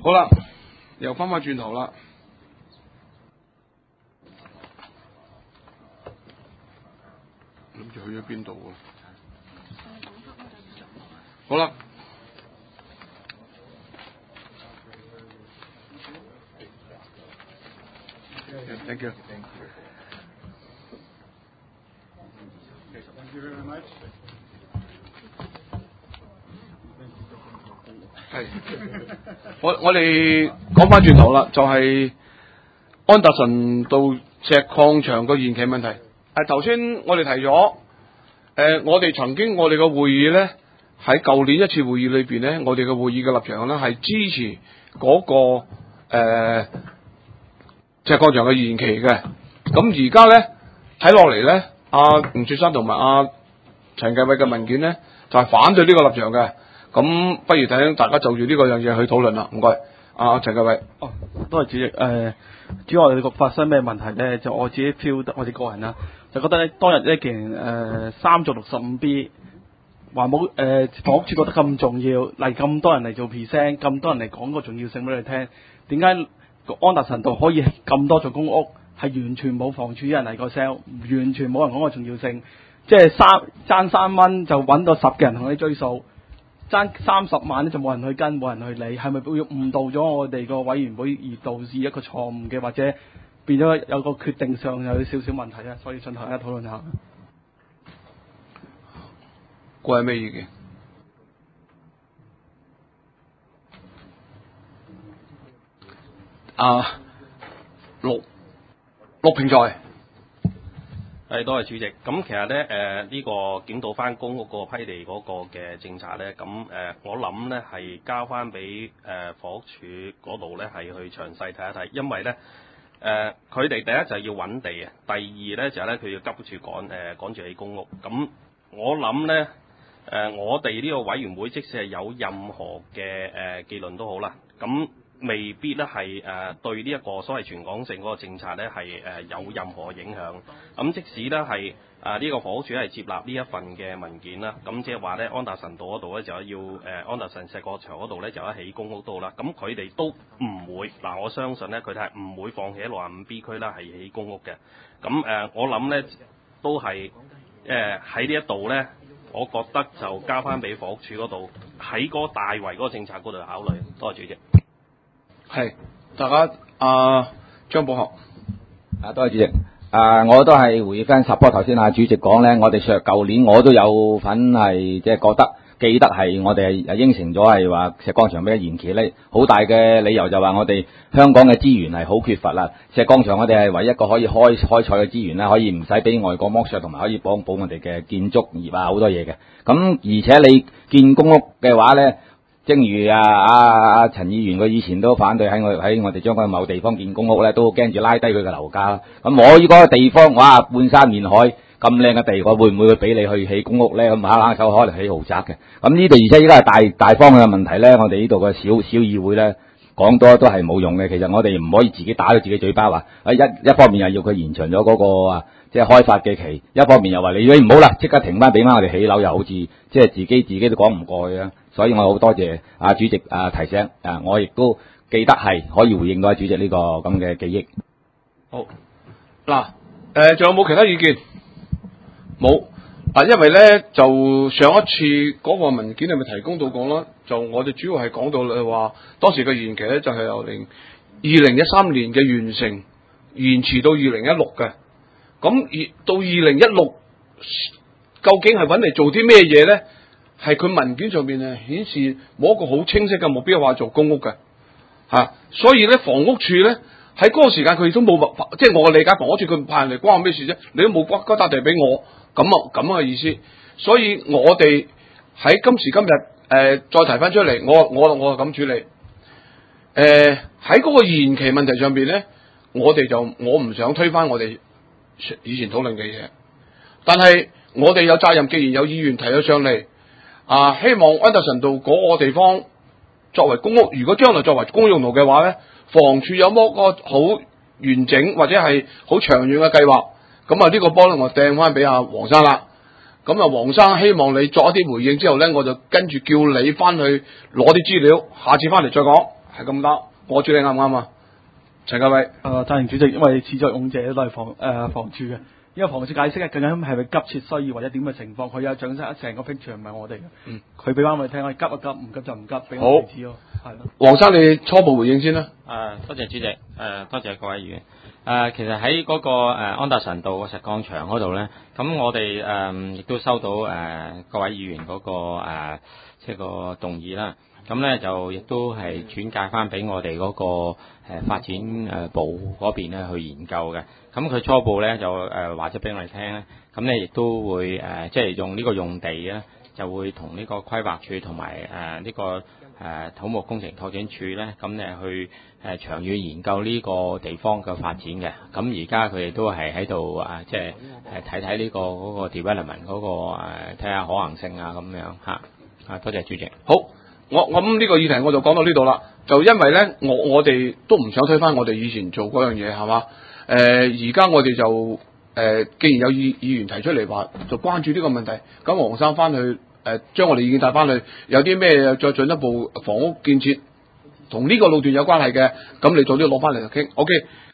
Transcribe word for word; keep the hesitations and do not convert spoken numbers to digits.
好啦，又翻返轉頭啦。諗住去咗邊度喎？好啦。Thank you. Thank you very much. 係，我我哋講翻轉頭啦，就係、是、安達臣道石礦場個延期問題。誒頭先我哋提咗，誒、呃、我哋曾經我哋個會議咧，喺舊年一次會議裏邊咧，我哋嘅會議嘅立場咧係支持嗰、那個誒、呃、石礦場嘅延期嘅。咁而家咧睇落嚟咧，阿吳雪山同埋阿陳繼偉嘅文件咧就係、是、反對呢個立場嘅。咁不如睇大家就住呢個樣嘢去討論啦，唔該，阿陳繼偉。 哦，多謝主席。誒、呃，主要我哋個發生咩問題咧？就我自己 feel 得，我哋個人啦，就覺得咧當日呢件誒三做六十五 B 話冇誒房屋署覺得咁重要，嚟咁多人嚟做 present， 咁多人嚟講個重要性俾你聽，點解安達臣道可以咁多座公屋係完全冇房署人嚟個 sell， 完全冇人講個重要性，即係三爭三蚊就揾到十個人同你追數。爭三十萬咧就冇人去跟，冇人去理，係咪會誤導咗我哋個委員會而導致一個錯誤嘅，或者變咗有個決定上有少少問題咧？所以想同大家討論下。 各位咩意見？啊，陸陸平在。 係，多謝主席。咁其實咧，誒、呃、呢、這個檢討翻公屋嗰個批地嗰個嘅政策咧，咁誒、呃、我諗咧係交翻俾誒房屋署嗰度咧係去詳細睇一睇，因為咧誒佢哋第一就係要揾地啊，第二咧就係咧佢要急住趕誒趕住起公屋。咁我諗咧誒我哋呢個委員會即使係有任何嘅誒、呃、結論都好啦，咁未必咧係誒對呢一個所謂全港性嗰個政策咧係誒有任何影響。咁即使咧係誒呢個房屋署係接納呢一份嘅文件啦，咁即係話咧安達臣道嗰度咧就要誒、呃、安達臣石礦場嗰度咧就一起公屋都好啦。咁佢哋都唔會嗱、呃，我相信咧佢哋係唔會放棄喺六十五 B 區啦係起公屋嘅。咁誒、呃、我諗咧都係誒喺呢一度咧，我覺得就交翻俾房屋署嗰度喺嗰個大圍嗰個政策嗰度考慮。多謝主席。 係，大家阿張寶學。 啊，多謝主席。啊，我都係回翻十波頭先啊，主席講咧，我哋上舊年我都有份係即係覺得記得係我哋係應承咗係話石礦場俾延期咧，好大嘅理由就話我哋香港嘅資源係好缺乏啦，石礦場我哋係唯一一個可以開開採嘅資源啦，可以唔使俾外國剝削，同埋可以幫補我哋嘅建築業啊好多嘢嘅。咁而且你建公屋嘅話咧，正如啊啊啊陳議員佢以前都反對喺我喺我哋將軍某地方建公屋咧，都驚住拉低佢嘅樓價啦。咁我依個地方哇，半山面海咁靚嘅地，我會唔會俾你去起公屋咧？咁下冷手可能起豪宅嘅。咁呢度而且依家係大大方向嘅問題咧，我哋呢度嘅小小議會咧講多都係冇用嘅。其實我哋唔可以自己打到自己嘴巴話，啊一一方面又要佢延長咗嗰個啊即係開發嘅期，一方面又話你你唔好啦，即刻停翻俾翻我哋起樓，又好似即係自己自己都講唔過去啊。所以我好多謝啊主席啊提醒啊，我亦都記得係可以回應到主席呢個咁嘅記憶。 好，嗱，誒仲有冇其他意見？冇啊，因為咧就上一次嗰個文件係咪提供到講啦？就我哋主要係講到咧話，當時嘅延期咧就係由零二零一三年嘅完成延遲到二零一六嘅。咁而到二零一六，究竟係揾嚟做啲咩嘢咧？係佢文件上面誒顯示冇一個好清晰嘅目標話做公屋嘅嚇、啊，所以咧房屋處咧喺嗰個時間佢亦都冇辦法，即係我嘅理解，房屋處佢派人嚟關我咩事啫？你都冇關嗰笪地俾我，咁啊咁嘅意思。所以我哋喺今時今日誒、呃、再提翻出嚟，我我我係咁處理。誒喺嗰個延期問題上邊咧，我哋就我唔想推翻我哋以前討論嘅嘢，但係我哋有責任，既然有議員提咗上嚟。啊！希望安達臣道嗰個地方作為公屋，如果將來作為公用途嘅話咧，房署有冇個好完整或者係好長遠嘅計劃？咁啊，呢個波咧我掟翻俾阿黃生啦。咁啊，黃生希望你作一啲回應之後咧，我就跟住叫你翻去攞啲資料，下次翻嚟再講。 係咁多，我處理啱唔啱啊？陳家偉， 誒，贊成主席，因為始作俑者都係房誒、呃、房署嘅，因為房署解釋嘅究竟係咪急切需要或者點嘅情況，佢有掌握成個 picture，唔係我哋嘅。 嗯， 佢俾翻我哋聽，我哋急一急，唔急就唔急，俾好我哋知咯。係咯。 黃生你初步回應先啦。 誒，多謝主席，誒、多謝各位議員。誒、其實喺嗰、個誒、安達臣道個石礦場嗰度咧，咁我哋誒亦都收到誒、各位議員嗰、個誒、即係個動議啦。咁咧就亦都係轉介翻俾我哋嗰、個誒、發展誒部嗰邊咧去研究嘅。咁佢初步咧就誒話咗俾我哋聽咧，咁咧亦都會誒、即係用呢個用地咧，就會同呢個規劃署同埋誒呢個誒、土木工程拓展署咧，咁誒去誒、長遠研究呢個地方嘅發展嘅。咁而家佢哋都係喺度啊，即係誒睇睇呢個嗰、個 development 嗰、個誒睇下可行性啊咁樣嚇。啊，多謝主席。 好，我我諗呢個議題我就講到呢度啦。就因為咧，我我哋都唔想推翻我哋以前做嗰樣嘢，係嘛？誒、而家我哋就誒、既然有議議員提出嚟話，就關注呢個問題。咁黃生翻去誒、將我哋意見帶翻去，有啲咩再進一步房屋建設同呢個路段有關係嘅，咁你早啲攞翻嚟就傾。OK。